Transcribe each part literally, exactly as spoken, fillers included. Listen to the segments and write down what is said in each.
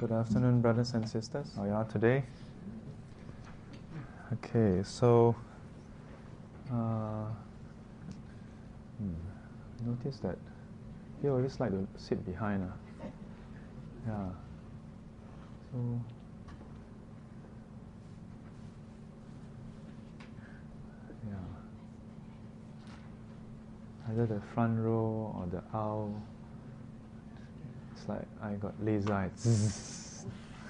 Good afternoon, brothers and sisters. How are you all today? Okay, so uh, hmm, notice that you always like to sit behind. Uh. Yeah. So yeah, either the front row or the aisle. It's like I got laser eyes.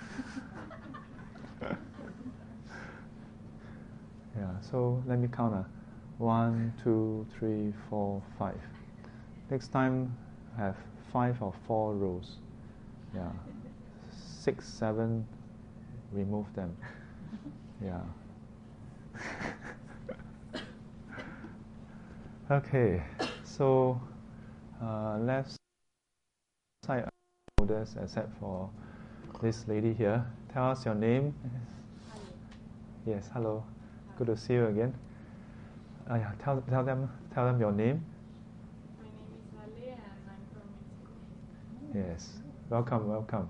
Yeah, so let me count. Uh. One, two, three, four, five. Next time, have five or four rows. Yeah. Six, seven, remove them. Yeah. Okay, so uh, left side holders except for this lady here. Tell us your name. Hello. Yes, hello. Good to see you again. Uh, yeah, tell, tell them tell them your name. My name is Ale and I'm from Mexico. Yes. Welcome, welcome.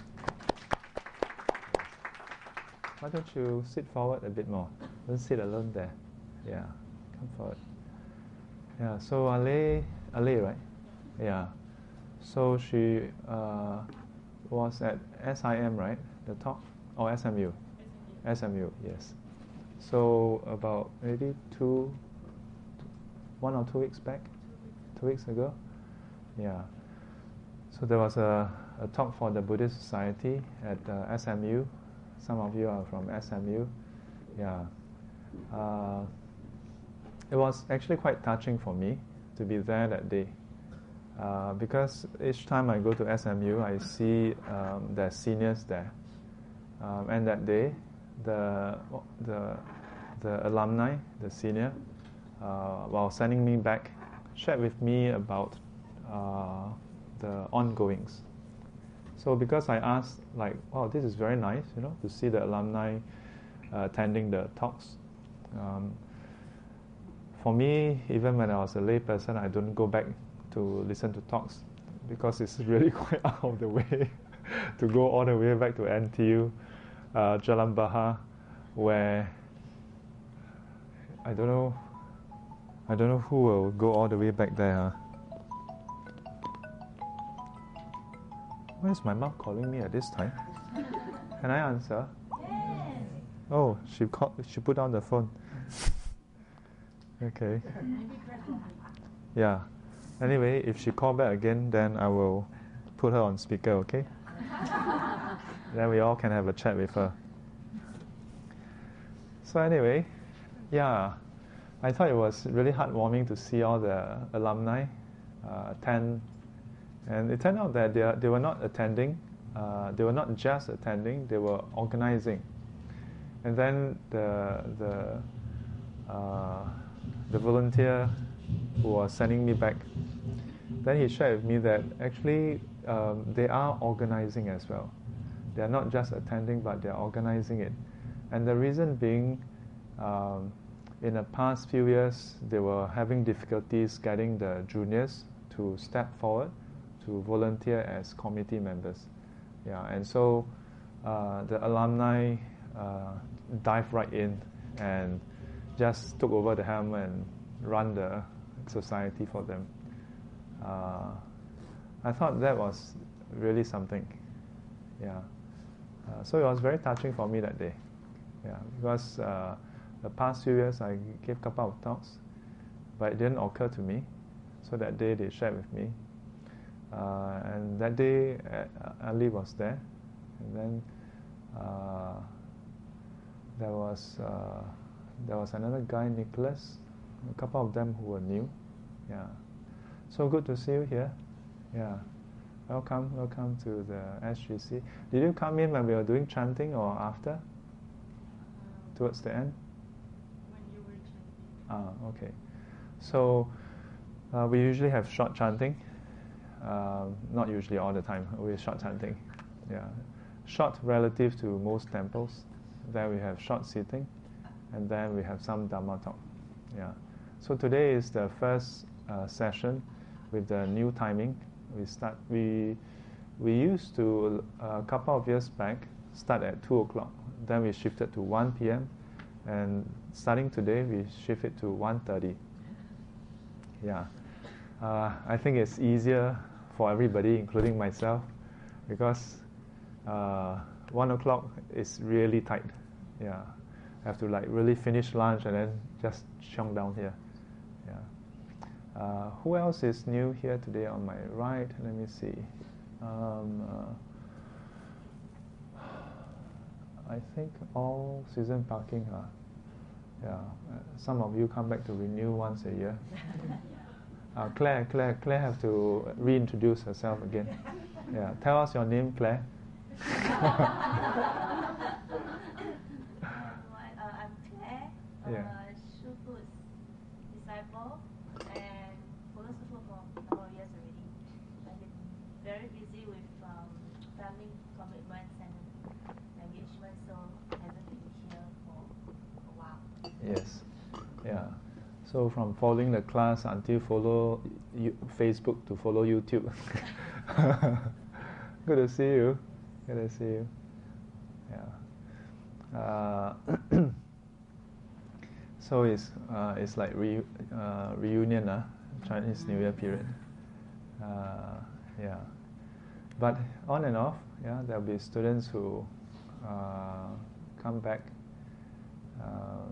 Why don't you sit forward a bit more? Don't sit alone there. Yeah. Come forward. Yeah, so Ale, Ale, right? Yeah. So she uh, was at S I M, right? The talk? Or S M U? S M U, yes. So about maybe two, one or two weeks back? Two weeks ago? Yeah. So there was a, a talk for the Buddhist Society at uh, S M U. Some of you are from S M U. Yeah. Uh, it was actually quite touching for me to be there that day. Uh, because each time I go to S M U, I see um, the seniors there. Um, and that day, the, the, the alumni, the senior, uh, while sending me back, shared with me about uh, the ongoings. So because I asked, like, oh, this is very nice, you know, to see the alumni uh, attending the talks. Um, for me, even when I was a lay person, I don't go back to listen to talks because it's really quite out of the way to go all the way back to N T U, uh, Jalan Bahar, where I don't know, I don't know who will go all the way back there. Huh? Why is my mom calling me at this time? Can I answer? Yes. Oh, she called. She put down the phone. Okay. Yeah. Anyway, if she call back again, then I will put her on speaker. Okay. Then we all can have a chat with her. So anyway, yeah, I thought it was really heartwarming to see all the alumni uh, attend. And it turned out that they, are, they were not attending, uh, they were not just attending, they were organizing. And then the, the, uh, the volunteer who was sending me back, then he shared with me that actually um, they are organizing as well. They are not just attending, but they are organizing it. And the reason being, um, in the past few years, they were having difficulties getting the juniors to step forward to volunteer as committee members. Yeah, and so uh, the alumni uh, dived right in and just took over the helm and run the society for them. Uh, I thought that was really something. Yeah. Uh, so it was very touching for me that day. Yeah, because uh, the past few years I gave a couple of talks, but it didn't occur to me. So that day they shared with me. Uh, and that day, uh, Ali was there, and then uh, there was uh, there was another guy, Nicholas, a couple of them who were new. Yeah, so good to see you here. Yeah, welcome, welcome to the S G C. Did you come in when we were doing chanting or after? Um, Towards the end. When you were chanting. Ah, okay. So uh, we usually have short chanting. Uh, not usually all the time, always short chanting. Yeah, short relative to most temples. Then we have short sitting, and then we have some Dhamma talk. Yeah. So today is the first uh, session with the new timing. We start. We we used to, a couple of years back, start at two o'clock. Then we shifted to one p.m. And starting today, we shift it to one thirty. Yeah. Uh, I think it's easier for everybody, including myself, because uh, one o'clock is really tight. Yeah. I have to like really finish lunch and then just chunk down here. Yeah. Uh, who else is new here today on my right? Let me see. Um, uh, I think all season parking. Huh? Yeah. Uh, some of you come back to renew once a year. Uh, Claire, Claire, Claire have to reintroduce herself again. Yeah. Tell us your name, Claire. Yeah. Uh, Shufu's disciple and follow Shufu for a couple of years already. I've been very busy with um, family commitments and engagement, so I haven't been here for a while. Yes. Yeah. So from following the class until follow you, Facebook to follow YouTube. Good to see you. Good to see you. Yeah. Uh, So it's uh, it's like re, uh, reunion, uh, Chinese New Year period. Uh, yeah, but on and off, yeah, there'll be students who uh, come back. Uh,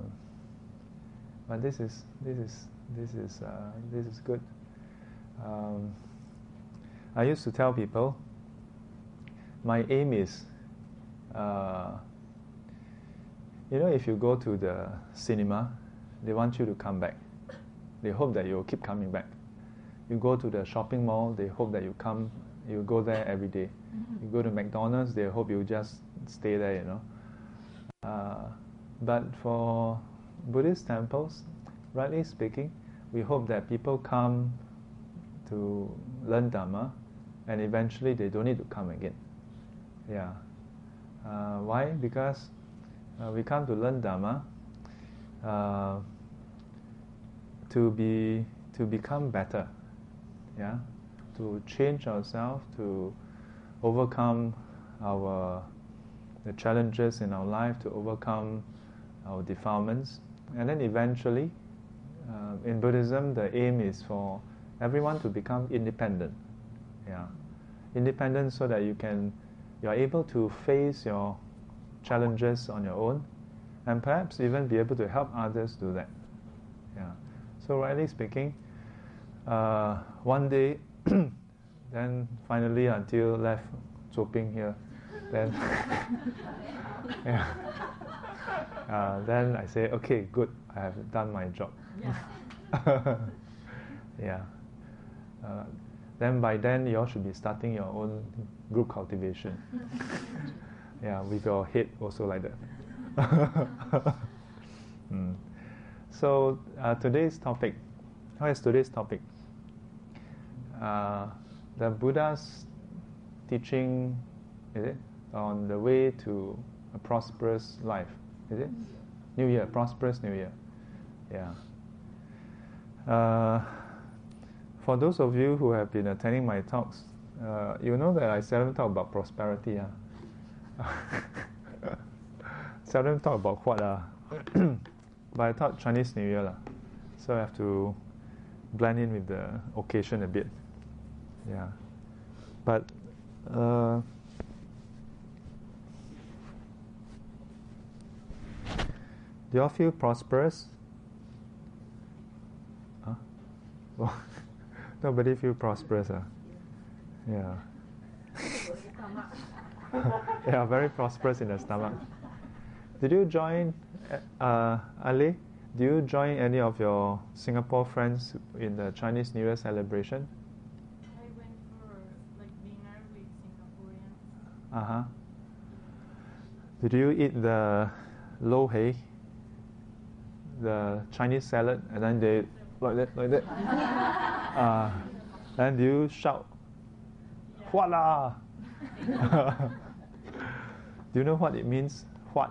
but this is this is this is uh, this is good. Um, I used to tell people, my aim is, uh, you know, if you go to the cinema, they want you to come back. They hope that you'll keep coming back. You go to the shopping mall, they hope that you come, you go there every day. Mm-hmm. You go to McDonald's, they hope you just stay there, you know. Uh, but for Buddhist temples, rightly speaking, we hope that people come to learn Dhamma, and eventually they don't need to come again. Yeah. Uh, why? Because uh, we come to learn Dhamma uh, to be to become better. Yeah. To change ourselves, to overcome our the challenges in our life, to overcome our defilements, and then eventually, uh, in Buddhism, the aim is for everyone to become independent. Yeah, independent so that you can, you are able to face your challenges on your own, and perhaps even be able to help others do that. Yeah. So rightly speaking, uh, one day, then finally until left Zoping here, then yeah. Uh, then I say, okay, good, I have done my job. Yeah. Yeah. Uh, then by then you all should be starting your own group cultivation. Yeah, with your head also like that. mm. So uh, today's topic, what is today's topic? Uh, the Buddha's teaching, is it, on the way to a prosperous life, is it? New Year, prosperous New Year. Yeah. Uh, for those of you who have been attending my talks, uh, you know that I seldom talk about prosperity. Uh. Seldom talk about what. Uh. But I thought Chinese New Year. Uh. So I have to blend in with the occasion a bit. Yeah. But uh, do you all feel prosperous? Huh? Well, nobody feel prosperous. Uh? Yeah. Yeah, very prosperous in the stomach. Did you join, uh, Ali? Do you join any of your Singapore friends in the Chinese New Year celebration? I went for like dinner with Singaporeans. Uh huh. Did you eat the lo hei, the Chinese salad, and then they like that, like that? uh, and do you shout, "What lah?" Do you know what it means? What?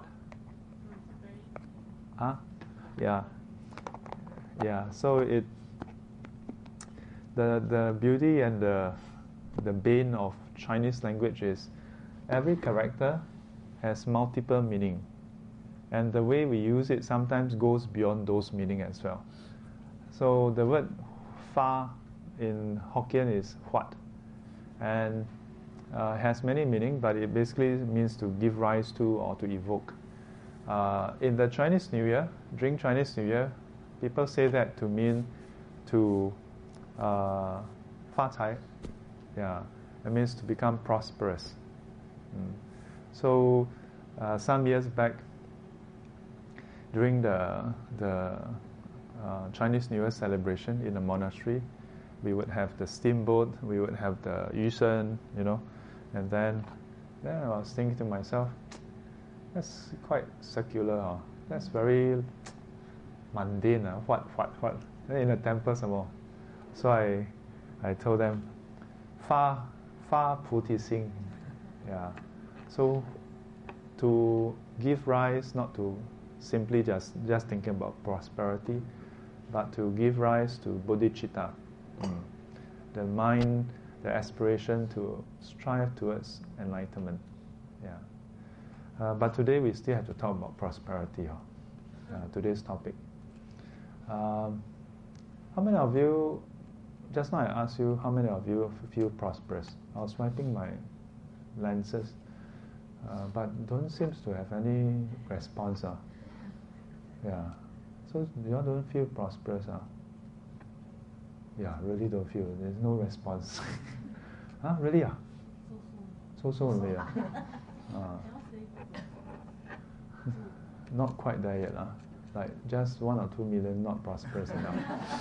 Huh? Yeah. Yeah. So it, the the beauty and the the bane of Chinese language is every character has multiple meaning. And the way we use it sometimes goes beyond those meaning as well. So the word fa in Hokkien is huat. And uh, has many meaning, but it basically means to give rise to or to evoke. Uh, in the Chinese New Year, during Chinese New Year, people say that to mean to uh, fa cai. Yeah, it means to become prosperous. Mm. So uh, some years back, during the the uh, Chinese New Year celebration in the monastery, we would have the steamboat, we would have the yusheng, you know, and then then I was thinking to myself, that's quite secular, huh? That's very mundane, huh? What what what? In a temple some more. So I I told them, fa fa puti sing, yeah. So to give rise, not to simply just, just thinking about prosperity, but to give rise to bodhicitta, mm. the mind, the aspiration to strive towards enlightenment. Yeah. Uh, but today we still have to talk about prosperity, huh? uh, today's topic. Um, how many of you, just now I asked you, how many of you feel prosperous? I was wiping my lenses, uh, but don't seem to have any response. Huh? Yeah. So you all don't feel prosperous, huh? Yeah, really don't feel. There's no response. Huh? Really? Ah? So so only. Ah. Uh, not quite there yet. Ah. Like just one or two million, not prosperous enough.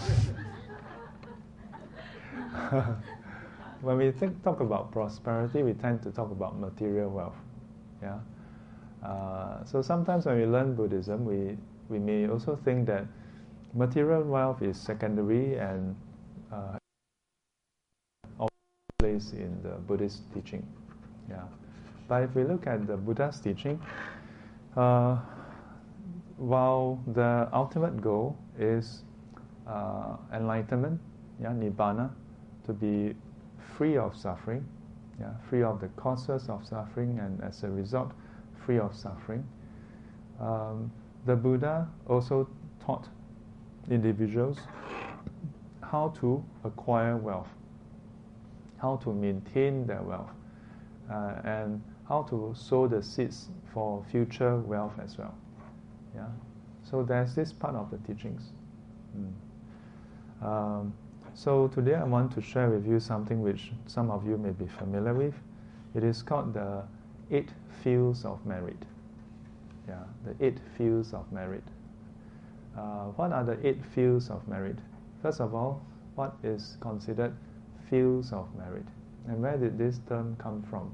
When we think, talk about prosperity, we tend to talk about material wealth. Yeah. Uh, so sometimes when we learn Buddhism, we we may also think that material wealth is secondary and uh, place in the Buddhist teaching. Yeah. But if we look at the Buddha's teaching, uh, while the ultimate goal is uh, enlightenment, yeah, nibbana, to be free of suffering, yeah, free of the causes of suffering, and as a result, free of suffering. Um, the Buddha also taught individuals how to acquire wealth, how to maintain their wealth, uh, and how to sow the seeds for future wealth as well. Yeah, so there's this part of the teachings. Mm. Um, so today I want to share with you something which some of you may be familiar with. It is called the Eight Fields of Merit. Yeah, the Eight Fields of Merit. Uh, what are the eight fields of merit? First of all, what is considered fields of merit, and where did this term come from?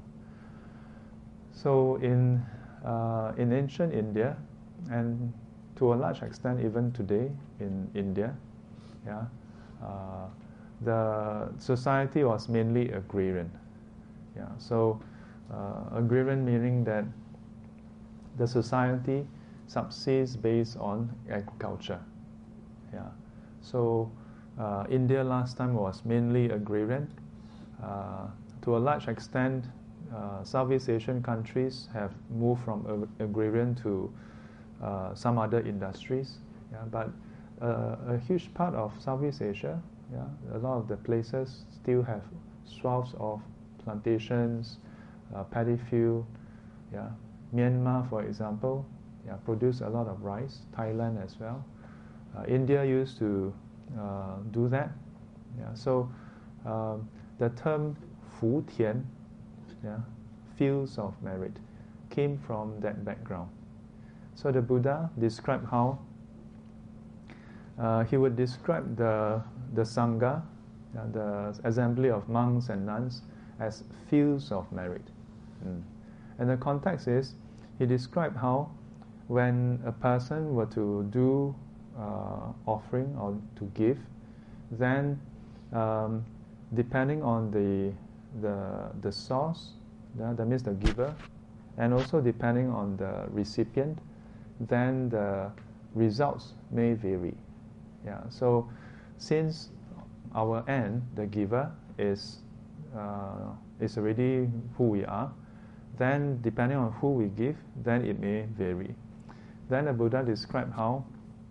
So in uh, in ancient India, and to a large extent even today in India, yeah, uh, the society was mainly agrarian. Yeah, so uh, agrarian meaning that the society subsists based on agriculture. Yeah, so uh, India last time was mainly agrarian. Uh, to a large extent, uh, Southeast Asian countries have moved from ag- agrarian to uh, some other industries. Yeah, but uh, a huge part of Southeast Asia, yeah, a lot of the places still have swaths of plantations, uh, paddy field. Yeah, Myanmar, for example, yeah, produce a lot of rice. Thailand as well. Uh, India used to uh, do that. Yeah, so um, the term Fu Tian, yeah, fields of merit, came from that background. So the Buddha described how uh, he would describe the the Sangha, uh, the assembly of monks and nuns, as fields of merit. Mm. And the context is, he described how when a person were to do uh, offering or to give, then um, depending on the the the source, yeah, that means the giver, and also depending on the recipient, then the results may vary. Yeah. So since our end, the giver, is uh, is already who we are. Then depending on who we give, then it may vary. Then the Buddha described how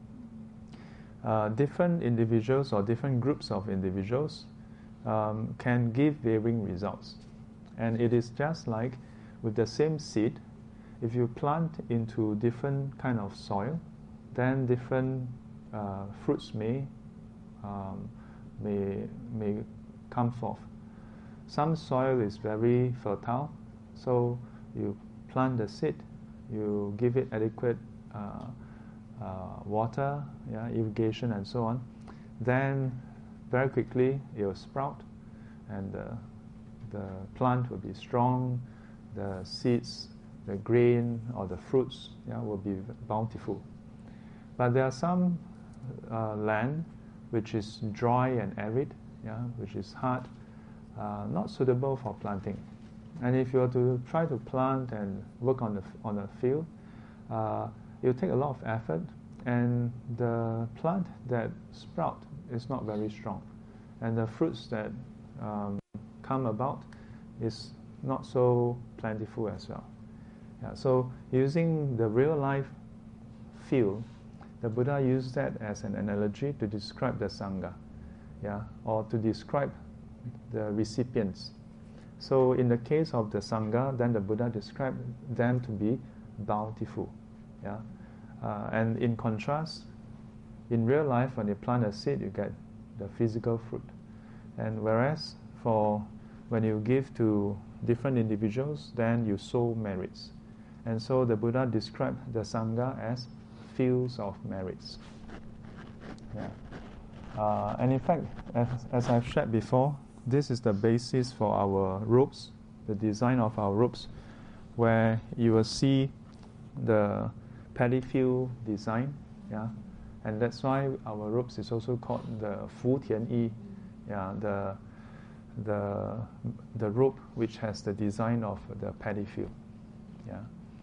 uh, different individuals or different groups of individuals um, can give varying results. And it is just like with the same seed, if you plant into different kind of soil, then different uh, fruits may, um, may, may come forth. Some soil is very fertile, so you plant the seed, you give it adequate uh, uh, water, yeah, irrigation and so on, then very quickly it will sprout and the, the plant will be strong, the seeds, the grain or the fruits, yeah, will be bountiful. But there are some uh, land which is dry and arid, yeah, which is hard, uh, not suitable for planting. And if you were to try to plant and work on the on the field, uh, it will take a lot of effort, and the plant that sprout is not very strong, and the fruits that um, come about is not so plentiful as well. Yeah, so using the real life field, the Buddha used that as an analogy to describe the Sangha, yeah, or to describe the recipients. So in the case of the Sangha, then the Buddha described them to be bountiful. Yeah? Uh, and in contrast, in real life, when you plant a seed, you get the physical fruit. And whereas for when you give to different individuals, then you sow merits. And so the Buddha described the Sangha as fields of merits. Yeah. Uh, and in fact, as, as I've shared before, this is the basis for our ropes, the design of our ropes, where you will see the paddy field design, yeah, and that's why our ropes is also called the Fu Tian Yi, yeah, the the the rope which has the design of the paddy field, yeah.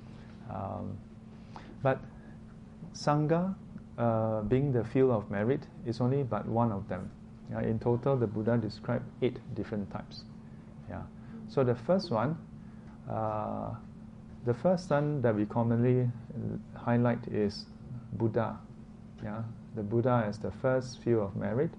Um, but Sangha, uh, being the field of merit, is only but one of them. Yeah, in total, the Buddha described eight different types. Yeah. So the first one, uh, the first one that we commonly highlight is Buddha. Yeah, the Buddha as the first field of merit.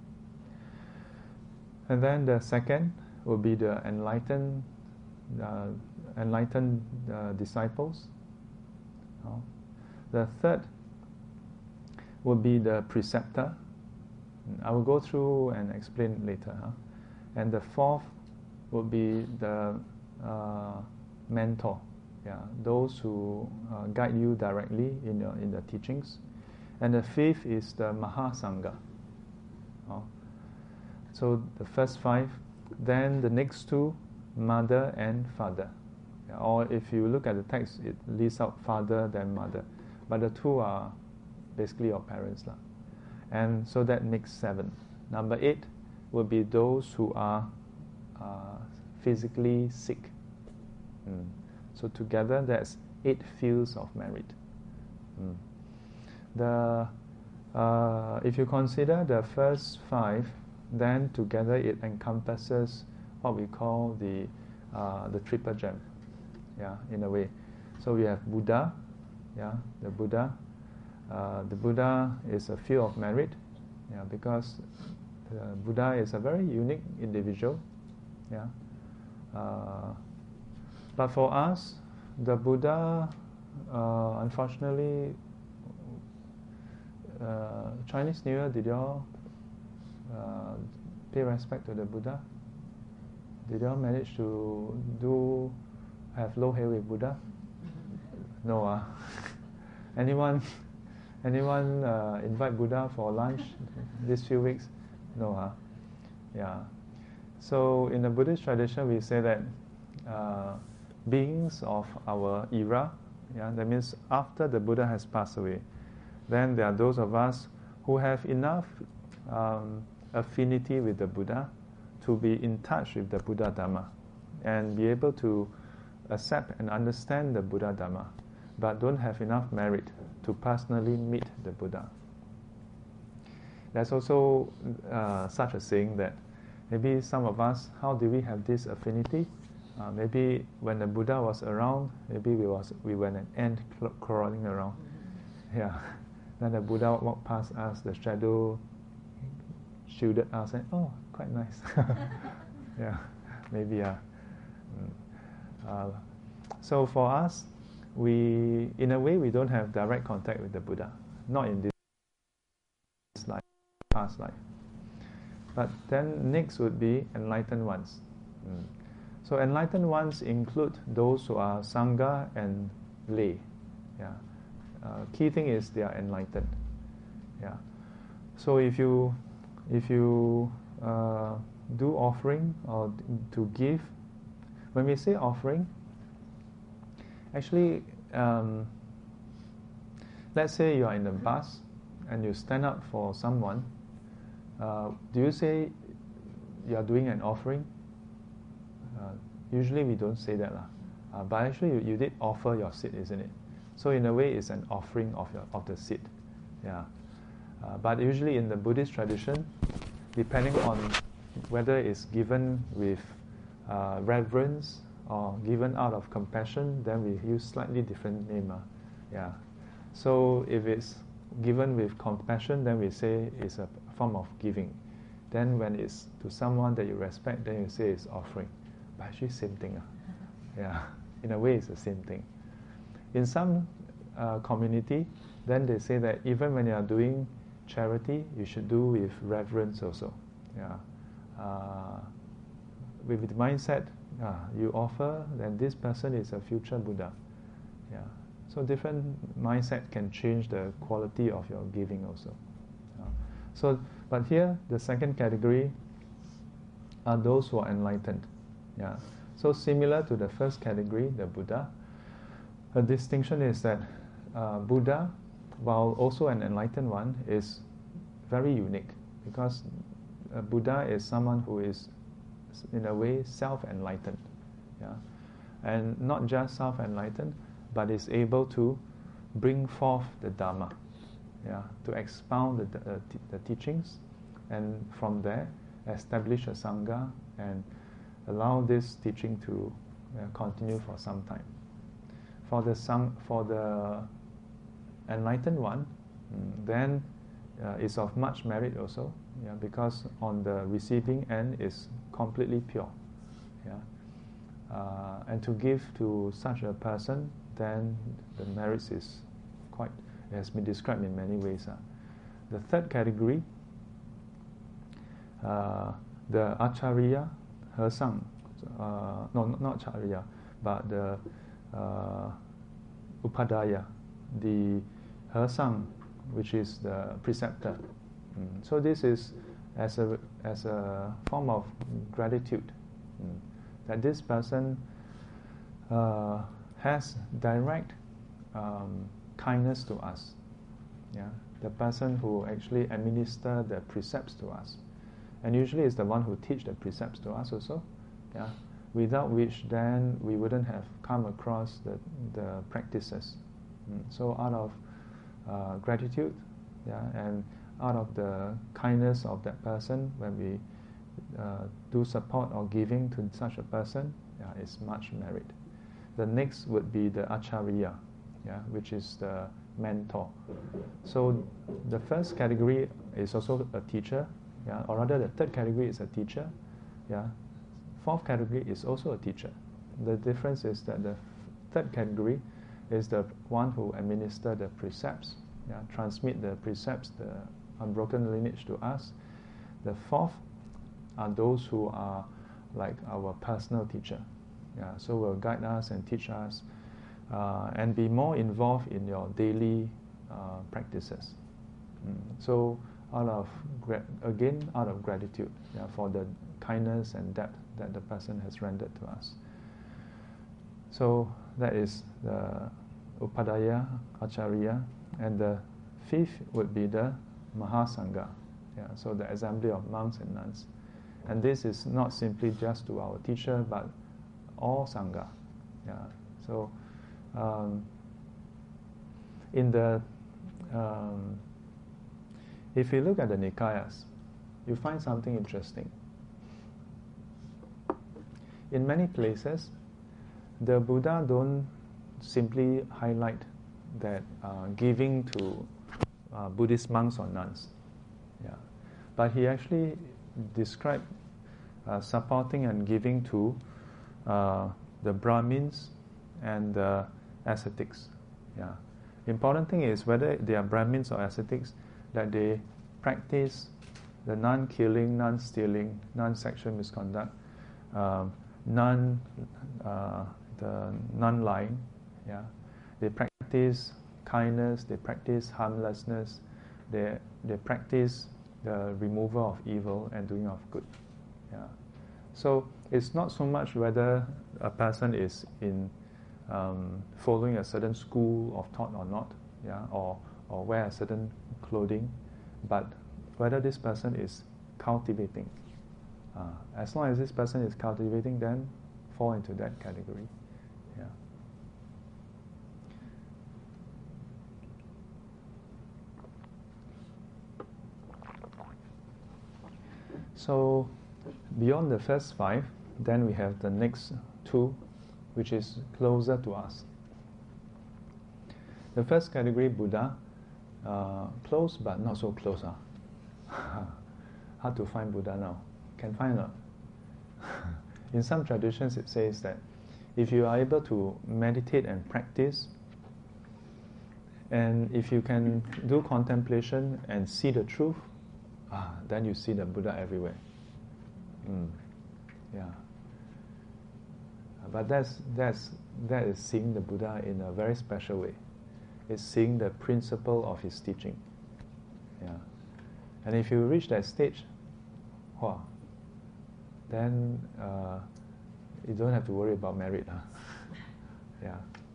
And then the second will be the enlightened, uh, enlightened uh, disciples. Oh. The third will be the preceptor. I will go through and explain later. Huh? And the fourth would be the uh, mentor, yeah, those who uh, guide you directly in your, in the teachings. And the fifth is the Mahasangha. Oh. So the first five, then the next two, mother and father. Yeah, or if you look at the text, it lists out father then mother. But the two are basically your parents lah. And so that makes seven. Number eight will be those who are uh, physically sick. Mm. So together that's eight fields of merit. Mm. The uh, if you consider the first five, then together it encompasses what we call the uh, the triple gem. Yeah, in a way. So we have Buddha. Yeah, the Buddha. Uh, the Buddha is a field of merit, yeah, because the Buddha is a very unique individual, yeah. Uh, but for us, the Buddha, uh, unfortunately, uh, Chinese New Year, did you all uh, pay respect to the Buddha? Did you all manage to do have lo hei with Buddha? No, ah. Anyone? Anyone uh, invite Buddha for lunch these few weeks? No, huh? Yeah. So in the Buddhist tradition, we say that uh, beings of our era, yeah, that means after the Buddha has passed away, then there are those of us who have enough um, affinity with the Buddha to be in touch with the Buddha Dhamma and be able to accept and understand the Buddha Dhamma, but don't have enough merit to personally meet the Buddha. There's also uh, such a saying that maybe some of us, how do we have this affinity? Uh, maybe when the Buddha was around, maybe we was we were an ant crawling around. Yeah. Then the Buddha walked past us, the shadow shielded us, and oh, quite nice. Yeah, maybe. Uh, uh, so for us, we, in a way, we don't have direct contact with the Buddha, not in this life, past life. But then next would be enlightened ones. Mm. So enlightened ones include those who are Sangha and lay. Yeah. Uh, key thing is they are enlightened. Yeah. So if you if you uh, do offering or d- to give, when we say offering, actually, um, let's say you are in the bus and you stand up for someone. Uh, do you say you are doing an offering? Uh, usually we don't say that, lah. Uh, but actually you, you did offer your seat, isn't it? So in a way, it's an offering of your of the seat. Yeah. Uh, but usually in the Buddhist tradition, depending on whether it's given with uh, reverence or given out of compassion, then we use slightly different name. Uh. Yeah. So if it's given with compassion, then we say it's a form of giving. Then when it's to someone that you respect, then you say it's offering. But actually same thing. Uh. Yeah. In a way, it's the same thing. In some uh, community, then they say that even when you are doing charity, you should do with reverence also. Yeah. Uh, with the mindset, uh, you offer, then this person is a future Buddha. Yeah. So different mindset can change the quality of your giving also. Uh, so, but here the second category are those who are enlightened. Yeah. So similar to the first category, the Buddha, the distinction is that uh, Buddha, while also an enlightened one, is very unique because a Buddha is someone who is, in a way, self-enlightened. Yeah. And not just self-enlightened, but is able to bring forth the Dharma, yeah, to expound the, uh, t- the teachings, and from there establish a Sangha and allow this teaching to uh, continue for some time. For the sang, for the enlightened one, mm, then uh, is of much merit also, yeah, because on the receiving end is completely pure, yeah. Uh, and to give to such a person, then the merits is quite, it has been described in many ways. Uh. The third category, uh, the Acharya, Hesang, uh, no, not Acharya, but the uh, Upadaya, the Hesang, which is the preceptor. Mm. So this is as a as a form of gratitude, mm, that this person uh, has direct um, kindness to us. Yeah, the person who actually administer the precepts to us, and usually is the one who teach the precepts to us also. Yeah, without which then we wouldn't have come across the the practices. Mm. So out of uh, gratitude, yeah, and out of the kindness of that person, when we uh, do support or giving to such a person, yeah, it's much merit. The next would be the Acharya, yeah, which is the mentor. So the first category is also a teacher, yeah, or rather the third category is a teacher, yeah. Fourth category is also a teacher. The difference is that the third category is the one who administer the precepts, yeah, transmit the precepts, the unbroken lineage to us. The fourth are those who are like our personal teacher, yeah, so will guide us and teach us uh, and be more involved in your daily uh, practices. Mm. So out of gra- again out of gratitude, yeah, for the kindness and depth that the person has rendered to us. So that is the Upadaya, Acharya, and the fifth would be the Mahasangha, yeah, so the assembly of monks and nuns. And this is not simply just to our teacher, but all Sangha. Yeah. So um, in the um, if you look at the Nikayas, you find something interesting. in many places, the Buddha don't simply highlight that uh, giving to uh, Buddhist monks or nuns, yeah, but he actually described uh, supporting and giving to uh, the Brahmins and the ascetics. Yeah, important thing is whether they are Brahmins or ascetics, that they practice the non-killing, non-stealing, non-sexual misconduct, um, non, uh, the non-lying. Yeah, they practice kindness, they practice harmlessness, they they practice the removal of evil and doing of good. Yeah, so it's not so much whether a person is in um, following a certain school of thought or not, yeah, or or wear a certain clothing, but whether this person is cultivating. Uh, as long as this person is cultivating, then fall into that category. Yeah. So, beyond the first five, then we have the next two, which is closer to us. The first category, Buddha, uh, close but not so close. Huh? Hard to find Buddha now. Can find or not? In some traditions, it says that if you are able to meditate and practice, and if you can do contemplation and see the truth, ah, then you see the Buddha everywhere. Mm. Yeah. But that's that's that is seeing the Buddha in a very special way. It's seeing the principle of his teaching. Yeah. And if you reach that stage, wow, then uh, you don't have to worry about merit. Huh? Yeah.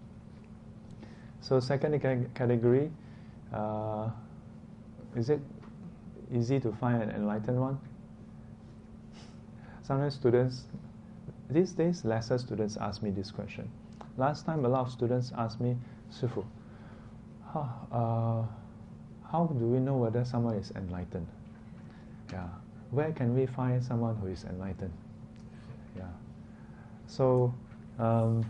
So second category, uh, is it easy to find an enlightened one? Sometimes students, these days lesser students ask me this question. Last time a lot of students asked me, Sifu, how, uh, how do we know whether someone is enlightened? Yeah. Where can we find someone who is enlightened? Yeah. So, um,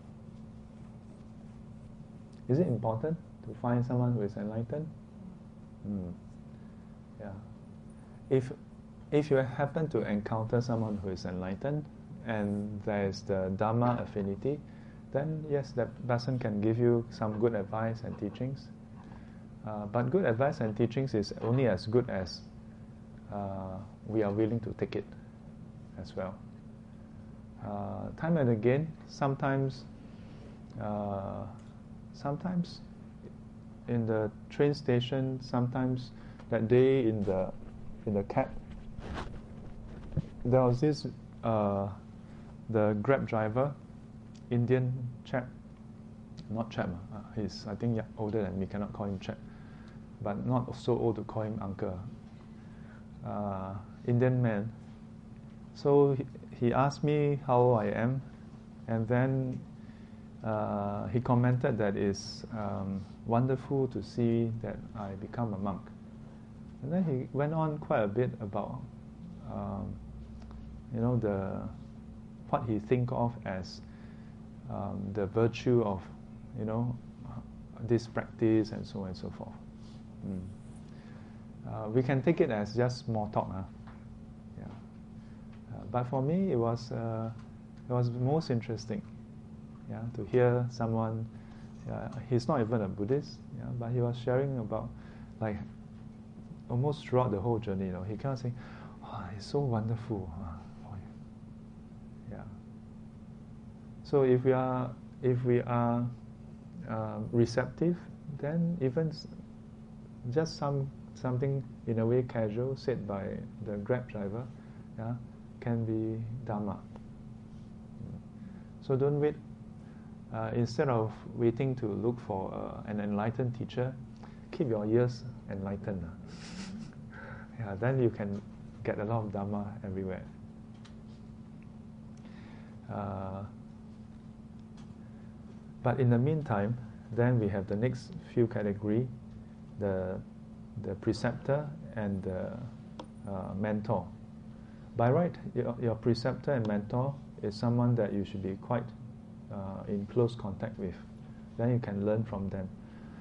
is it important to find someone who is enlightened? Mm. Yeah. If if you happen to encounter someone who is enlightened and there is the Dharma affinity, then yes, that person can give you some good advice and teachings. Uh, but good advice and teachings is only as good as uh, we are willing to take it as well. Uh, time and again, sometimes, uh, sometimes in the train station, sometimes that day in the in the cab, there was this uh, the Grab driver, Indian chap, not chap, uh, he's I think older than me, cannot call him chap, but not so old to call him uncle. Uh, Indian man. So he, he asked me how I am, and then uh, he commented that it's um, wonderful to see that I become a monk. And then he went on quite a bit about, um, you know, the what he think of as um, the virtue of, you know, this practice and so on and so forth. Mm. Uh, we can take it as just small talk, huh? Yeah. Uh, but for me, it was uh, it was most interesting, yeah, to hear someone. Uh, he's not even a Buddhist, yeah, but he was sharing about, like, almost throughout the whole journey, you know, he kind of saying, "Oh, it's so wonderful." Uh, yeah. So if we are if we are uh, receptive, then even just some something in a way casual said by the Grab driver, yeah, can be Dharma. So don't wait. Uh, instead of waiting to look for uh, an enlightened teacher, keep your ears enlightened. Yeah, then you can get a lot of Dharma everywhere. Uh, but in the meantime, then we have the next few category, the the preceptor and the uh, mentor. By right, your, your preceptor and mentor is someone that you should be quite uh, in close contact with. Then you can learn from them.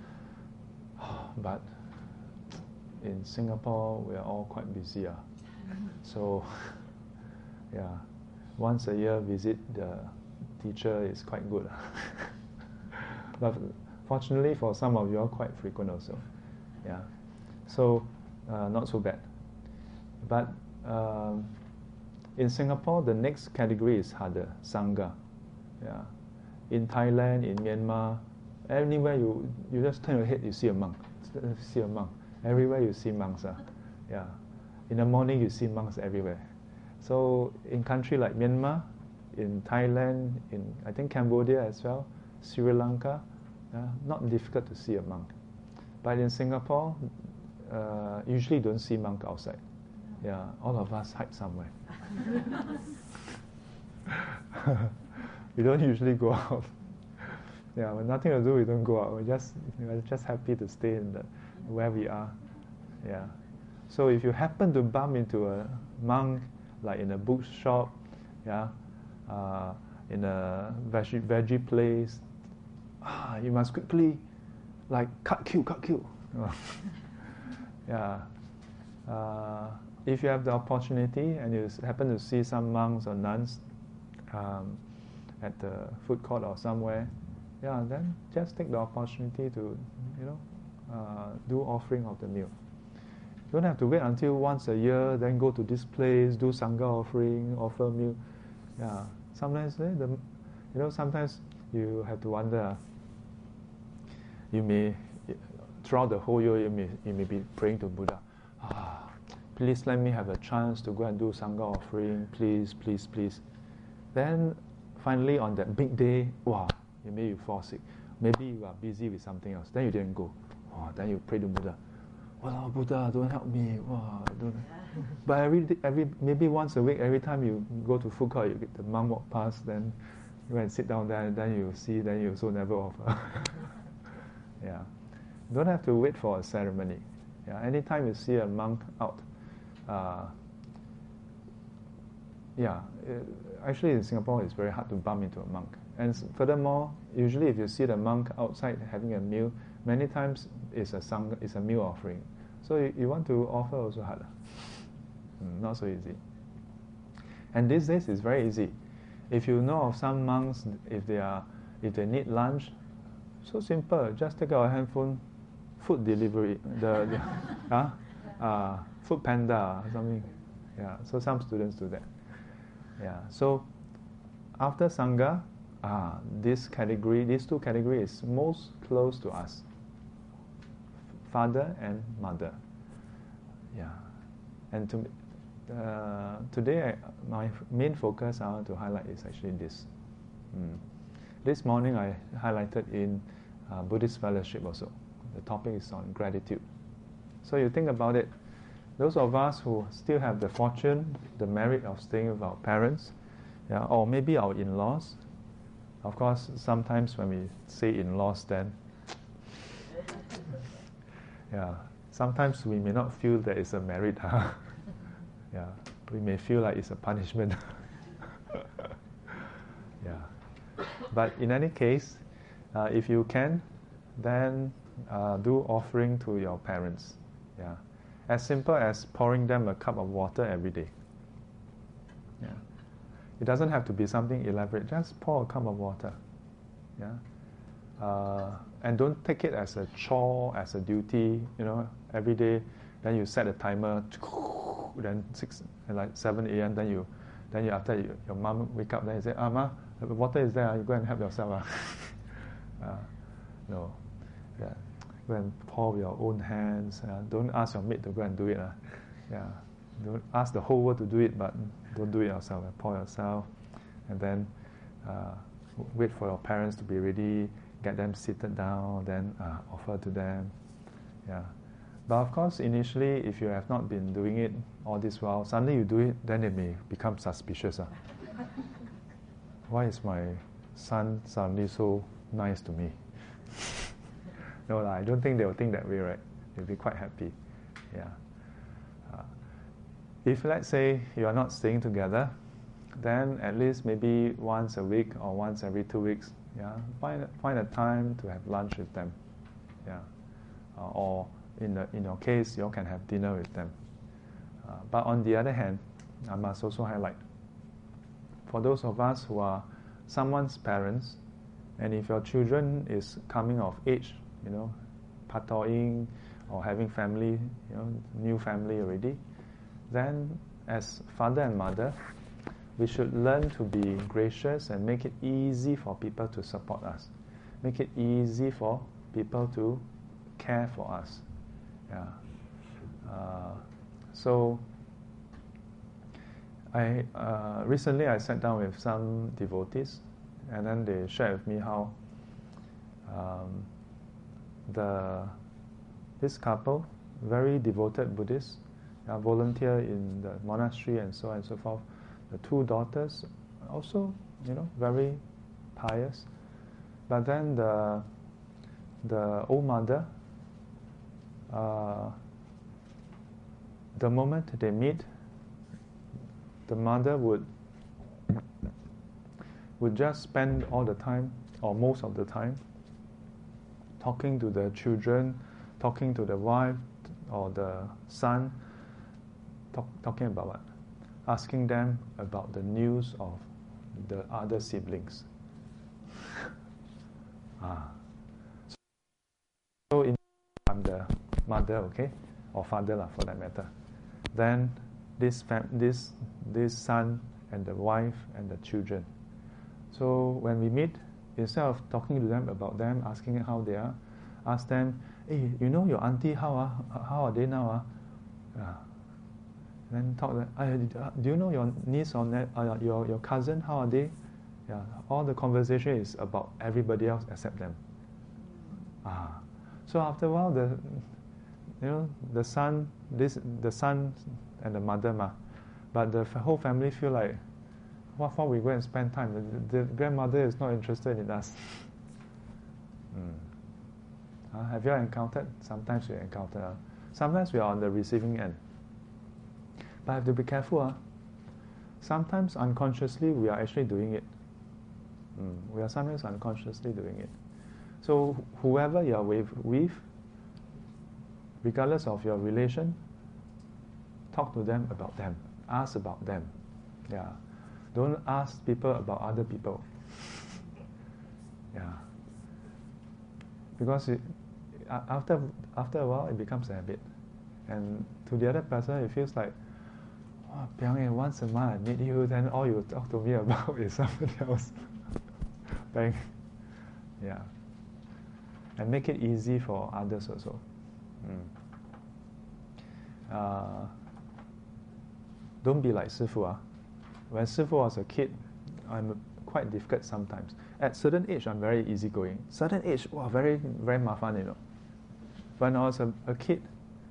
But in Singapore, we are all quite busy. Uh. So, yeah, once a year visit the teacher is quite good. But fortunately for some of you are quite frequent also. Yeah, so uh, not so bad. But um, in Singapore, the next category is harder, Sangha. Yeah, in Thailand, in Myanmar, anywhere you you just turn your head, you see a monk. See a monk. Everywhere you see monks. Uh. Yeah, in the morning you see monks everywhere. So in country like Myanmar, in Thailand, in I think Cambodia as well, Sri Lanka, uh, not difficult to see a monk. But in Singapore, uh, usually don't see monk outside. Yeah, all of us hide somewhere. We don't usually go out. Yeah, with nothing to do, we don't go out. We're just we're just happy to stay in the where we are. Yeah. So if you happen to bump into a monk, like in a bookshop, yeah, uh, in a veggie veggie place, ah, you must quickly, like cut queue, cut queue. Yeah. Uh, if you have the opportunity and you happen to see some monks or nuns um, at the food court or somewhere, yeah, then just take the opportunity to, you know, uh, do offering of the meal. You don't have to wait until once a year, then go to this place, do Sangha offering, offer meal. Yeah, sometimes, eh, the, you know, sometimes you have to wonder. You may, throughout the whole year, you may, you may be praying to Buddha. Ah, please let me have a chance to go and do Sangha offering, please, please, please. Then finally on that big day, wow, maybe you fall sick. Maybe you are busy with something else. Then you didn't go. Oh, then you pray to Buddha. Oh, Buddha, don't help me. Wow, don't. But every, every maybe once a week, every time you go to food court, you get the monk walk past, then you go and sit down there, and then you see, then you also never offer. Yeah, don't have to wait for a ceremony. Yeah, anytime you see a monk out, uh, yeah, it, actually in Singapore it's very hard to bump into a monk. And furthermore, usually if you see the monk outside having a meal, many times it's a sangha, it's a meal offering. So you, you want to offer also hard. Mm, not so easy. And these days it's very easy. If you know of some monks, if they are, if they need lunch, so simple. Just take out a handphone, food delivery, the, the huh? uh, food panda or something. Yeah. So some students do that. Yeah. So after sangha, ah, this category, these two categories is most close to us. Father and mother. Yeah. And to, uh, today, I, my main focus I want to highlight is actually this. Mm. This morning I highlighted in uh, Buddhist fellowship also. The topic is on gratitude. So you think about it. Those of us who still have the fortune, the merit of staying with our parents, yeah, or maybe our in-laws. Of course, sometimes when we say in-laws, then yeah, sometimes we may not feel that it's a merit. Huh? Yeah, we may feel like it's a punishment. Yeah, but in any case, uh, if you can, then uh, do offering to your parents. Yeah, as simple as pouring them a cup of water every day. Yeah, it doesn't have to be something elaborate. Just pour a cup of water. Yeah. Uh, and don't take it as a chore, as a duty, you know, every day. Then you set a timer, then six, like seven a m. Then you, then you after you, your mom wake up, then you say, "Ah, ma, the water is there. You go and help yourself." Uh. uh, no, yeah, go and pour with your own hands. Uh, don't ask your mate to go and do it. Uh. Yeah, don't ask the whole world to do it, but don't do it yourself. Uh. Pour yourself, and then uh, wait for your parents to be ready. Get them seated down, then uh, offer to them. Yeah. But of course, initially, if you have not been doing it all this while, suddenly you do it, then it may become suspicious. Uh. Why is my son suddenly so nice to me? No, I don't think they will think that way, right? They'll be quite happy. Yeah. Uh, if, let's say, you are not staying together, then at least maybe once a week or once every two weeks, yeah, find find a time to have lunch with them, yeah, uh, or in the, in your case, you can have dinner with them. Uh, but on the other hand, I must also highlight, for those of us who are someone's parents, and if your children is coming of age, you know, patoing or having family, you know, new family already, then as father and mother, we should learn to be gracious and make it easy for people to support us. Make it easy for people to care for us. Yeah. Uh, so, I uh, recently I sat down with some devotees, and then they shared with me how um, the this couple, very devoted Buddhists, uh, volunteer in the monastery and so on and so forth. The two daughters also, you know, very pious. But then the the old mother, uh, the moment they meet, the mother would would just spend all the time, or most of the time, talking to the children, talking to the wife or the son, talk, talking about what? Asking them about the news of the other siblings. ah. So in I'm the mother, okay, or father lah, for that matter. Then this fam- this this son and the wife and the children. So when we meet, instead of talking to them about them, asking how they are, ask them, hey, you know your auntie how ah? How are they now ah? Yeah. Then talk that, uh, do you know your niece or ne- uh, your your cousin? How are they? Yeah, all the conversation is about everybody else except them. Ah, so after a while, the you know the son, this the son and the mother ma, but the f- whole family feel like, what for we go and spend time? The, the grandmother is not interested in us. mm. uh, have you encountered? Sometimes we encounter. Uh, sometimes we are on the receiving end. But I have to be careful. Uh. Sometimes unconsciously we are actually doing it. Mm. We are sometimes unconsciously doing it. So wh- whoever you are with, with, regardless of your relation, talk to them about them. Ask about them. Yeah. Don't ask people about other people. Yeah. Because it, after after a while it becomes a habit, and to the other person it feels like, oh, Piang, once a month I meet you, then all you talk to me about is somebody else. Bang. Yeah. And make it easy for others also. Mm. Uh, don't be like Sifu. Ah. When Sifu was a kid, I'm quite difficult sometimes. At certain age, I'm very easygoing. Certain age, wow, very very mafan, you know. When I was a, a kid,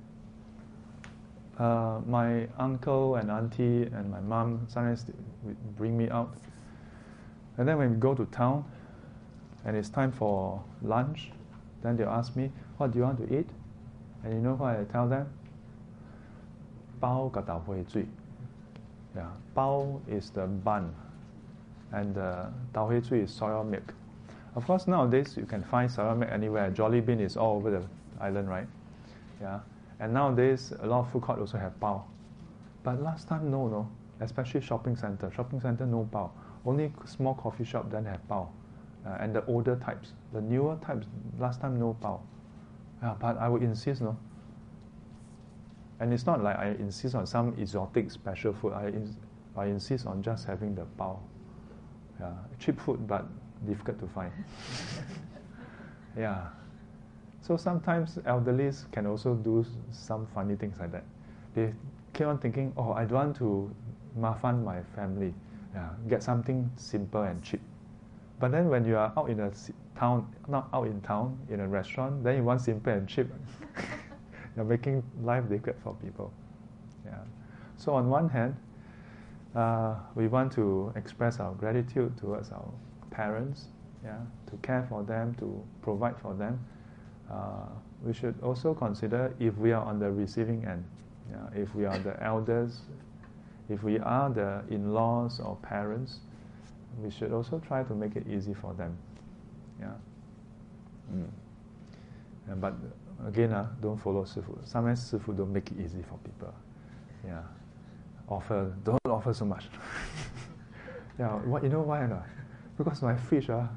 uh, my uncle and auntie and my mom sometimes would bring me out. And then when we go to town, and it's time for lunch, then they'll ask me, what do you want to eat? And you know what I tell them? Bao ga dao hui zui. Yeah, bao is the bun, and the dao hui zui is soya milk. Of course, nowadays you can find soya milk anywhere. Jollibee is all over the island, right? Yeah, and nowadays a lot of food court also have bao. But last time, no, no. Especially shopping center. Shopping center, no bao. Only small coffee shop then have bao. Uh, and the older types. The newer types, last time no bao. Yeah, but I would insist, no. And it's not like I insist on some exotic special food. I, ins- I insist on just having the bao. Yeah, cheap food, but difficult to find. Yeah. So sometimes elderlies can also do some funny things like that. They keep on thinking, oh, I don't want to mafan my family. Yeah, get something simple and cheap. But then when you are out in a town, not out in town, in a restaurant, then you want simple and cheap. You're making life difficult for people. Yeah. So on one hand, uh, we want to express our gratitude towards our parents, yeah, to care for them, to provide for them. Uh, we should also consider if we are on the receiving end, yeah, if we are the elders, if we are the in-laws or parents, we should also try to make it easy for them. Yeah. Mm. And but again, uh, don't follow Sifu. Sometimes Sifu don't make it easy for people. Yeah. Offer, don't offer so much. Yeah, what, you know why or not? Because my fridge, uh,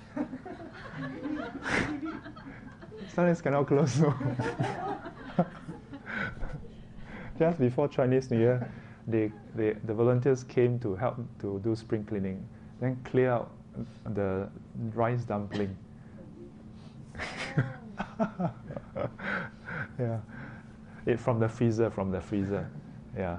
sometimes cannot close. So. Just before Chinese New Year, they, they, the volunteers came to help to do spring cleaning, then clear out the rice dumpling. Yeah, it from the freezer, from the freezer. Yeah.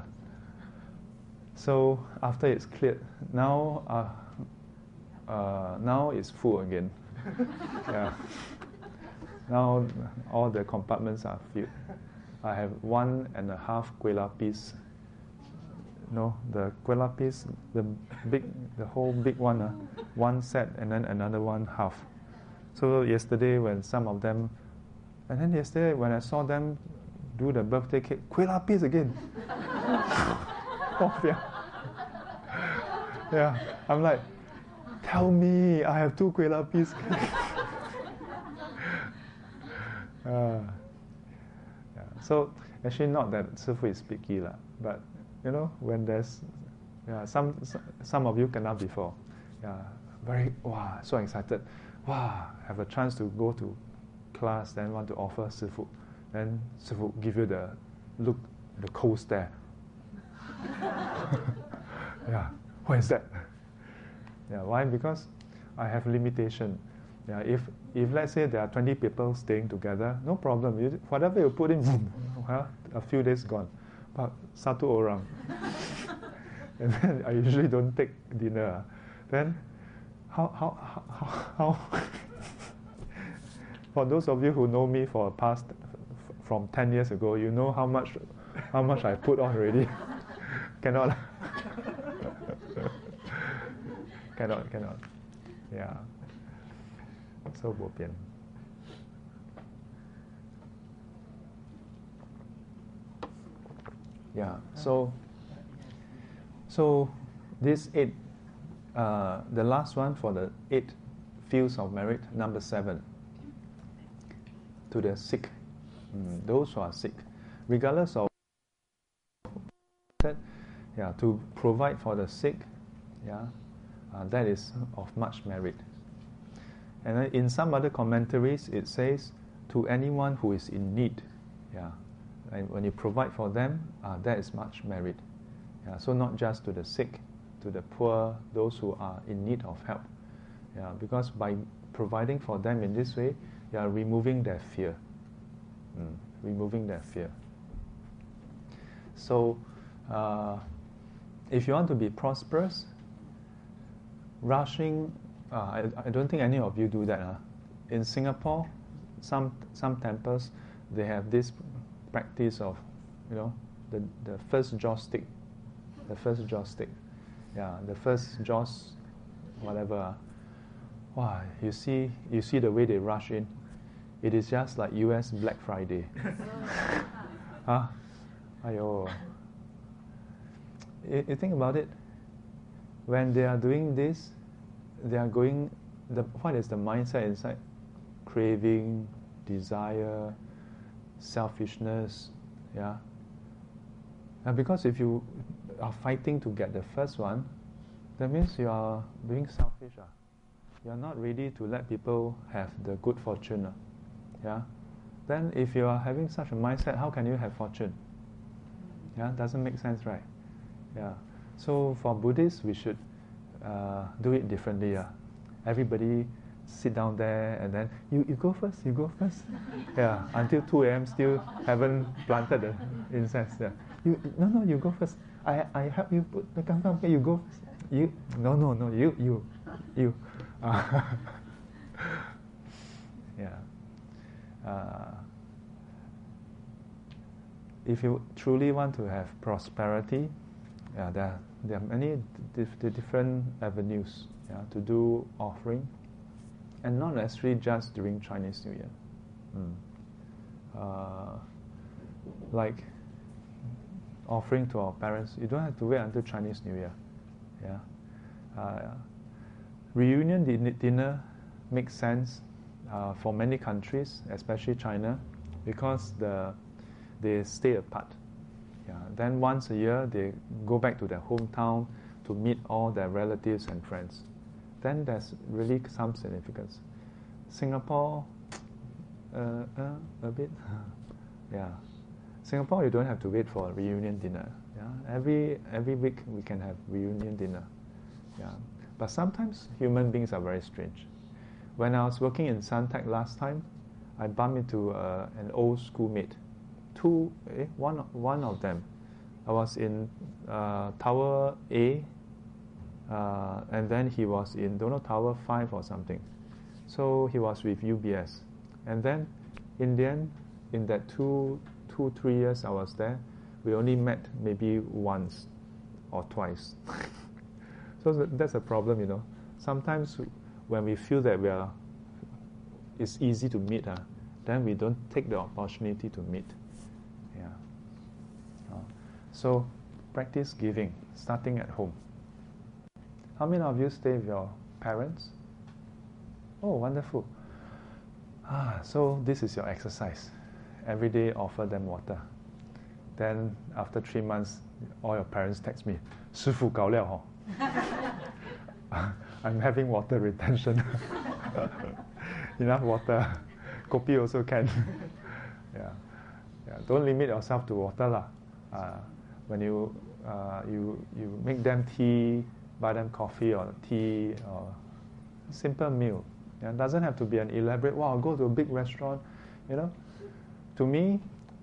So after it's cleared, now uh, uh, now it's full again. Yeah. Now all the compartments are filled. I have one and a half kueh lapis. No, the kueh lapis, the big, the whole big one, uh, one set, and then another one half. So yesterday when some of them, and then yesterday when I saw them do the birthday cake, kueh lapis again. Oh, yeah. Yeah, I'm like, tell me, I have two kueh lapis. uh, yeah. So actually not that Sifu is picky lah, but you know when there's, yeah, some some of you kena before, yeah, very wow, so excited, wow, have a chance to go to class, then want to offer Sifu, then Sifu give you the look, the cold stare. Yeah, what is that? Yeah, why? Because I have limitation. Yeah, if if let's say there are twenty people staying together, no problem. You, whatever you put in, boom, well, a few days gone. But satu orang, and then I usually don't take dinner. Then how how how, how for those of you who know me for past from ten years ago, you know how much how much I put on already. Cannot. Cannot, cannot. Yeah. So bo pian. Yeah. So so this eight, uh, the last one for the eight fields of merit, number seven. To the sick, mm, those who are sick, regardless of that, yeah, to provide for the sick, yeah. Uh, that is of much merit. And then in some other commentaries, it says, to anyone who is in need, yeah, and when you provide for them, uh, that is much merit. Yeah, so not just to the sick, to the poor, those who are in need of help. Yeah, because by providing for them in this way, you are removing their fear. Mm, removing their fear. So, uh, if you want to be prosperous, rushing, uh, I, I don't think any of you do that. Huh? In Singapore, some some temples, they have this practice of, you know, the, the first joss stick, the first joss stick, yeah, the first joss, whatever. Wow, you see, you see the way they rush in. It is just like U S Black Friday. Huh? Ayo. You, you think about it. When they are doing this, they are going, the, what is the mindset inside? Craving, desire, selfishness, yeah? And because if you are fighting to get the first one, that means you are being selfish. Uh. You are not ready to let people have the good fortune. Uh. Yeah? Then if you are having such a mindset, how can you have fortune? Yeah, doesn't make sense, right? Yeah. So for Buddhists, we should uh, do it differently. Uh. Everybody sit down there and then, you, you go first, you go first. Yeah, until two a.m. still haven't planted the incense. Yeah. You, no, no, you go first. I, I help you put the kangkang. Okay, you go first. You, no, no, no, you, you, you. Uh, yeah. Uh, if you truly want to have prosperity, yeah, there, there are many dif- different avenues, yeah, to do offering, and not necessarily just during Chinese New Year. Mm. Uh, like offering to our parents, you don't have to wait until Chinese New Year. Yeah. Uh, reunion din- dinner makes sense uh, for many countries, especially China, because the they stay apart. Yeah. Then once a year, they go back to their hometown to meet all their relatives and friends. Then there's really some significance. Singapore, uh, uh, a bit, yeah. Singapore, you don't have to wait for a reunion dinner. Yeah, every every week we can have reunion dinner. Yeah, but sometimes human beings are very strange. When I was working in Suntec last time, I bumped into uh, an old schoolmate. Two, eh, one one of them. I was in uh, Tower A, uh, and then he was in don't know Tower Five or something. So he was with U B S, and then in the end, in that two two three years I was there, we only met maybe once or twice. So that's a problem, you know. Sometimes when we feel that we are, it's easy to meet, uh, then we don't take the opportunity to meet. Yeah. Uh, so practice giving, starting at home. How many of you stay with your parents? Oh, wonderful. Ah, so this is your exercise. Every day offer them water. Then after three months, all your parents text me, 师父搞了吼. I'm having water retention. Enough water. Kopi also can. Yeah. Yeah. Don't limit yourself to water lah. Uh, when you uh, you you make them tea, buy them coffee or tea or simple meal. Yeah, it doesn't have to be an elaborate. Wow, go to a big restaurant. You know, to me,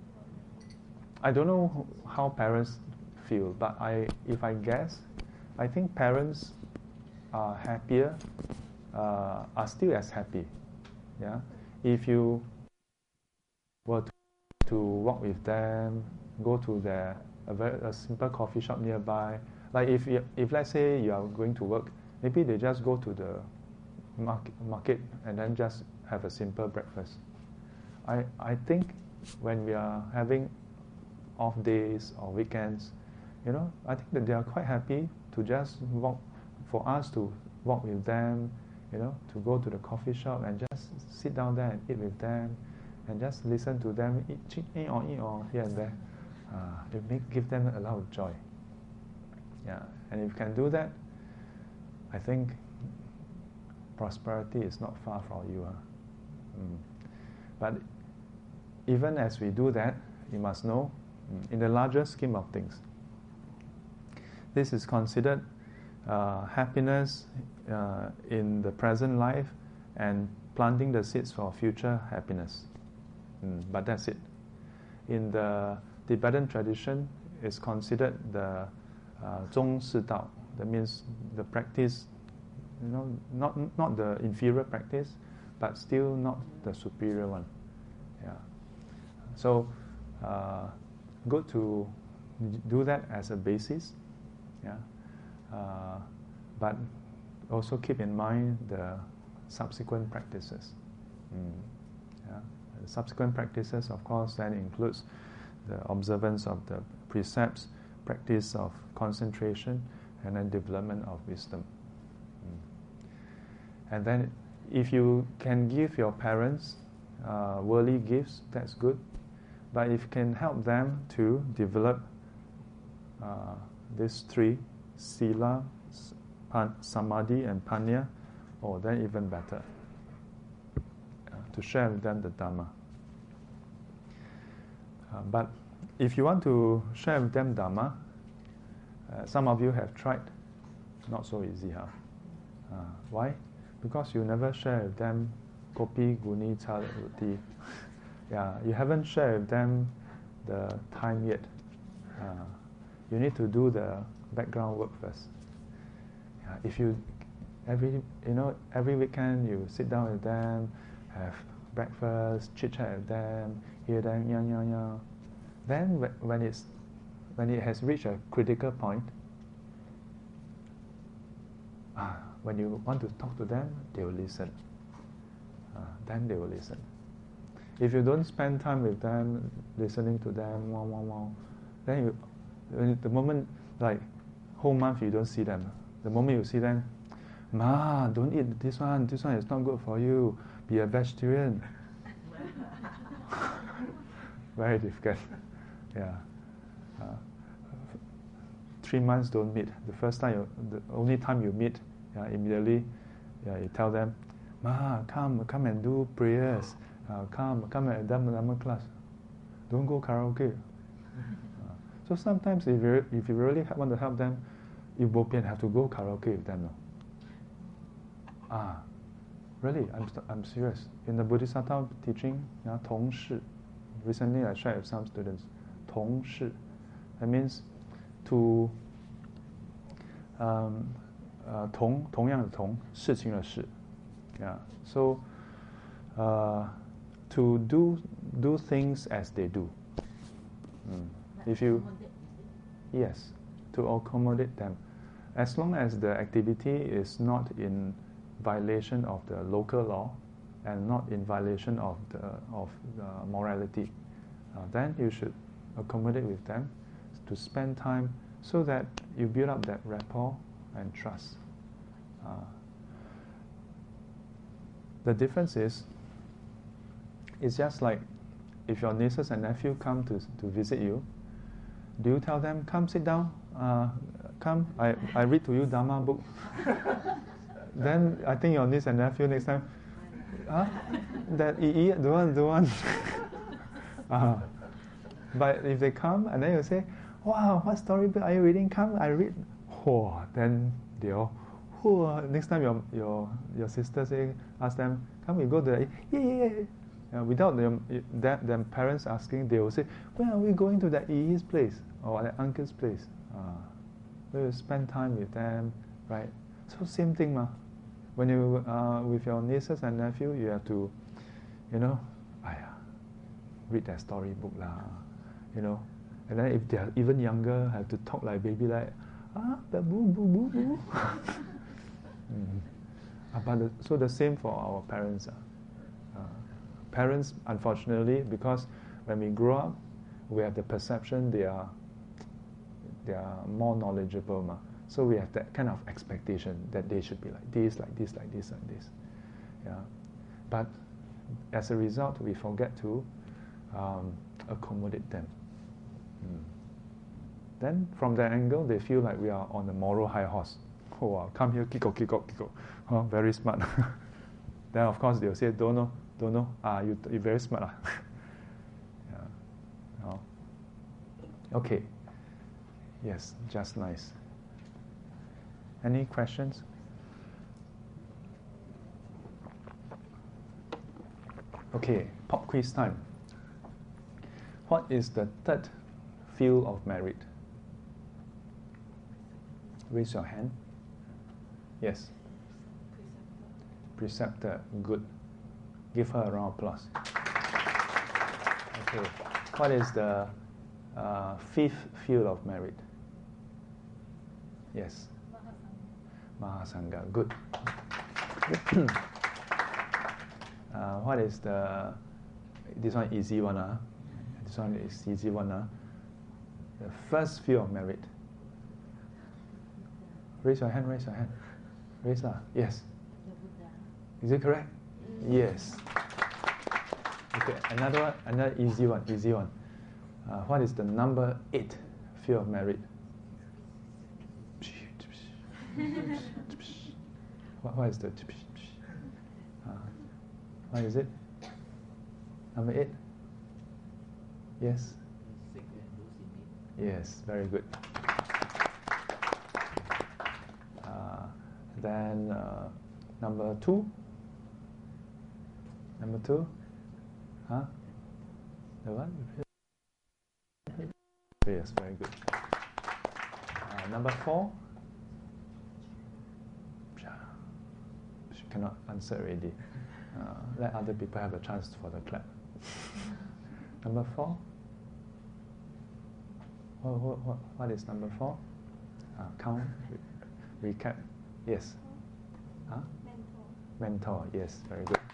I don't know how parents feel, but I, if I guess, I think parents are happier, uh, are still as happy. Yeah, if you were to, to walk with them, go to their a very a simple coffee shop nearby. Like if you, if let's say you are going to work, maybe they just go to the market, market and then just have a simple breakfast. I I think when we are having off days or weekends, you know, I think that they are quite happy to just walk, for us to walk with them, you know, to go to the coffee shop and just sit down there and eat with them, and just listen to them eat, eat or eat or here and there. Uh, it may give them a lot of joy. Yeah, and if you can do that, I think prosperity is not far from you. Huh? Mm. But even as we do that, you must know, in the larger scheme of things, this is considered uh, happiness uh, in the present life and planting the seeds for future happiness. Mm, but that's it. In the Tibetan tradition, it's considered the uh, Zhong Si Dao. That means the practice, you know, not not the inferior practice, but still not the superior one. Yeah. So, uh, good to do that as a basis. Yeah. Uh, but also keep in mind the subsequent practices. Mm. Yeah. The subsequent practices, of course, then includes the observance of the precepts, practice of concentration, and then development of wisdom. Mm. And then, if you can give your parents uh, worldly gifts, that's good. But if you can help them to develop uh, these three, sila, pan, samadhi, and panya, oh, then even better. Uh, to share with them the Dhamma. Uh, but if you want to share with them Dhamma, uh, some of you have tried, not so easy, huh? Uh, why? Because you never share with them kopi, guni, cha, roti. Yeah, you haven't shared with them the time yet. Uh, you need to do the background work first. Yeah, if you every you know every weekend you sit down with them, have breakfast, chit chat with them, hear them, yeah, yeah, yeah. Then when it's when it has reached a critical point, uh, when you want to talk to them, they will listen. Uh, then they will listen. If you don't spend time with them, listening to them, wow, wow, wow, then you When the moment, like, whole month you don't see them. The moment you see them, Ma, don't eat this one. This one is not good for you. Be a vegetarian. Very difficult. Yeah. Uh, three months don't meet. The first time, you, the only time you meet, yeah, immediately, yeah, you tell them, Ma, come, come and do prayers. Uh, come, come and Dhamma class. Don't go karaoke. Uh, so sometimes, if you if you really want to help them, you both have to go karaoke with them. No? Ah, really? I'm I'm serious. In the Bodhisattva teaching, yeah, 同事. Recently, I shared with some students. 同事. That means to um, uh, 同同样的同事情的事. Yeah. So uh, to do do things as they do. Mm. If you yes, to accommodate them, as long as the activity is not in violation of the local law and not in violation of the of the morality, uh, then you should accommodate with them to spend time so that you build up that rapport and trust. Uh, the difference is, it's just like if your nieces and nephew come to to visit you, do you tell them, come sit down, uh, come, I, I read to you Dharma book? Then I think your niece and nephew next time, huh? That E E, don't want, don't want. uh, but if they come and then you say, wow, what storybook are you reading? Come, I read. Oh, then they all, oh, next time your your your sister say, ask them, come we go to the, yeah, yeah, yeah. Uh, without them, that them parents asking, they will say, when are we going to that E E's place or that uncle's place? Uh, we will spend time with them, right? So same thing, ma. When you uh, with your nieces and nephew, you have to, you know, ayah, read that storybook lah, you know. And then if they are even younger, have to talk like baby, like ah, boo boo boo boo. mm. uh, but the, so the same for our parents. Uh. Uh, parents, unfortunately, because when we grow up, we have the perception they are they are more knowledgeable, ma. So we have that kind of expectation that they should be like this, like this, like this, like this. Yeah. But as a result, we forget to um, accommodate them. Mm. Then from that angle, they feel like we are on the moral high horse. Oh, wow, come here, kiko, kiko, kiko. Oh, very smart. Then of course they'll say, don't know, don't know. Ah, you, you're very smart. Yeah. Oh. Okay. Yes, just nice. Any questions? Okay, pop quiz time. What is the third field of merit? Raise your hand. Yes. Preceptor, good. Give her a round of applause. Okay. What is the uh, fifth field of merit? Yes. Mahasangha, good. uh, what is the, this one easy one, uh? This one is easy one, uh? The first field of merit. Raise your hand, raise your hand. Raise lah, yes. Is it correct? Mm. Yes. Okay, another one, another easy one, easy one. Uh, what is the number eight field of merit? what, what is the uh, what is it? Number eight? Yes? Yes, very good. Uh, then uh, number two? Number two? Huh? The one? Yes, very good. Uh, number four? She cannot answer already. Uh, let other people have a chance for the clap. Number four? What, what, what, what is number four? Uh, count, re- recap. Yes. Huh? Mentor. Mentor, yes, very good.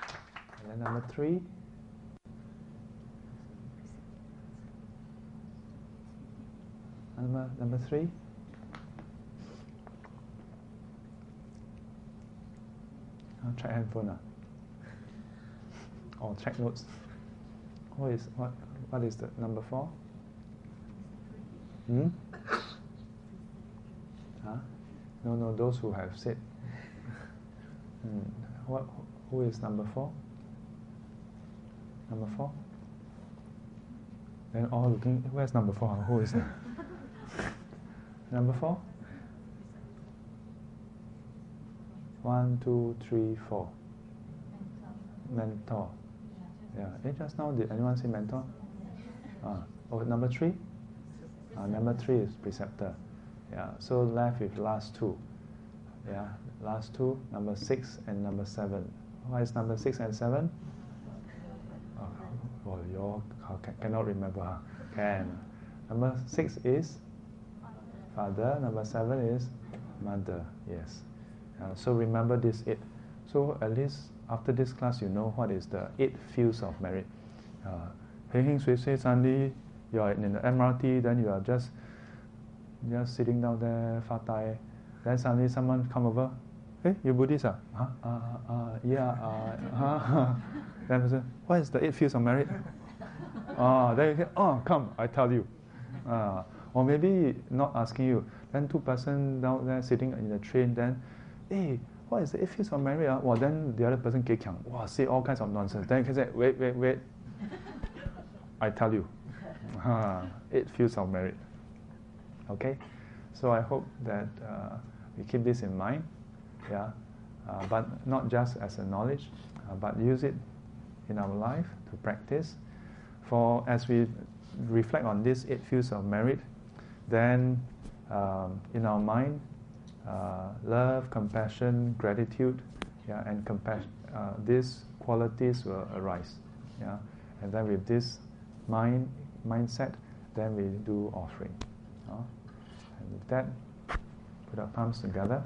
And then number three? number number three. I'll check handphone. Uh. Or check notes. What is what? What is the number four? Hmm. Huh? No, no. Those who have said. Hmm. What? Who is number four? Number four. Then all looking. Where's number four? Who is that? Number four. One, two, three, four. Mentor. Yeah. Eh, just now, did anyone say mentor? Ah. Oh, number three? Uh, number three is preceptor. Yeah. So left with last two. Yeah. Last two, number six and number seven. What is number six and seven? Oh, well, you all can, cannot remember. Huh? Can. Number six is father. Number seven is mother. Yes. Uh, so remember this eight. So at least after this class, you know what is the eight fields of merit. Uh, heng heng sui sui, suddenly you are in the M R T, then you are just just sitting down there, fat tai. Then suddenly someone come over. Hey, you Buddhist? Ah? Huh? Uh, uh, yeah. Uh, uh, then person, what is the eight fields of merit? Oh, then you say, oh, come, I tell you. Uh, or maybe not asking you. Then two person down there sitting in the train, then, hey, what is the eight fields of merit? Uh? Well, then the other person get wow, say all kinds of nonsense. Then you can say, wait, wait, wait. I tell you. Uh, eight fields of merit. Okay? So I hope that uh, we keep this in mind. Yeah, uh, but not just as a knowledge, uh, but use it in our life to practice. For as we reflect on these eight fields of merit, then um, in our mind, uh, love, compassion, gratitude, yeah, and compassion, uh, these qualities will arise. Yeah, and then with this mind mindset, then we do offering. Uh, and with that, put our palms together.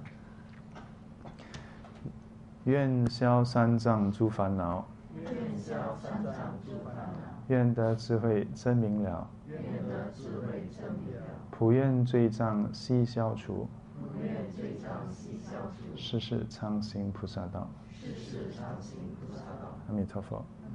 愿消三障诸烦恼， 愿消三障诸烦恼， 愿得智慧真明了， 愿得智慧真明了， 普愿罪障悉消除， 普愿罪障悉消除， 世世常行菩萨道。 世世常行菩萨道。 阿弥陀佛。